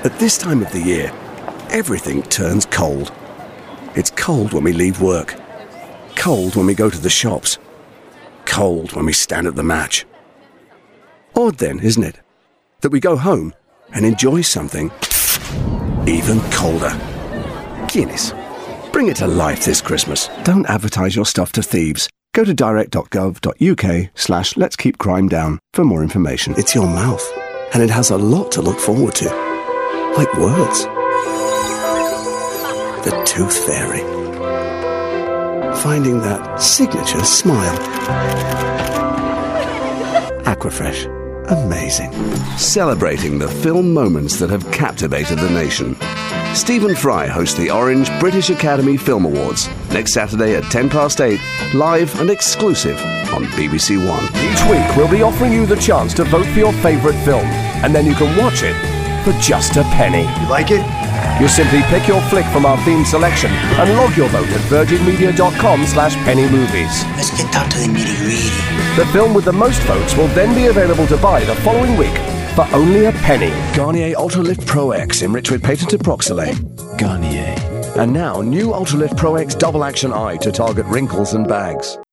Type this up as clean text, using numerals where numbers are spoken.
At this time of the year, everything turns cold. It's cold when we leave work. Cold when we go to the shops. Cold when we stand at the match. Odd then, isn't it, that we go home and enjoy something even colder. Guinness. Bring it to life this Christmas. Don't advertise your stuff to thieves. Go to direct.gov.uk/Let's Keep Crime Down for more information. It's your mouth, and it has a lot to look forward to. Like words. The Tooth Fairy. Finding that signature smile. Aquafresh. Amazing. Celebrating the film moments that have captivated the nation. Stephen Fry hosts the Orange British Academy Film Awards next Saturday at 8:10, live and exclusive on BBC One. Each week we'll be offering you the chance to vote for your favourite film, and then you can watch it for just a penny. You like it? You simply pick your flick from our theme selection and log your vote at virginmedia.com/pennymovies. Let's get down to the nitty-gritty. The film with the most votes will then be available to buy the following week for only a penny. Garnier Ultralift Pro X, enriched with patented Proxylate. Garnier. And now, new Ultralift Pro X Double Action Eye to target wrinkles and bags.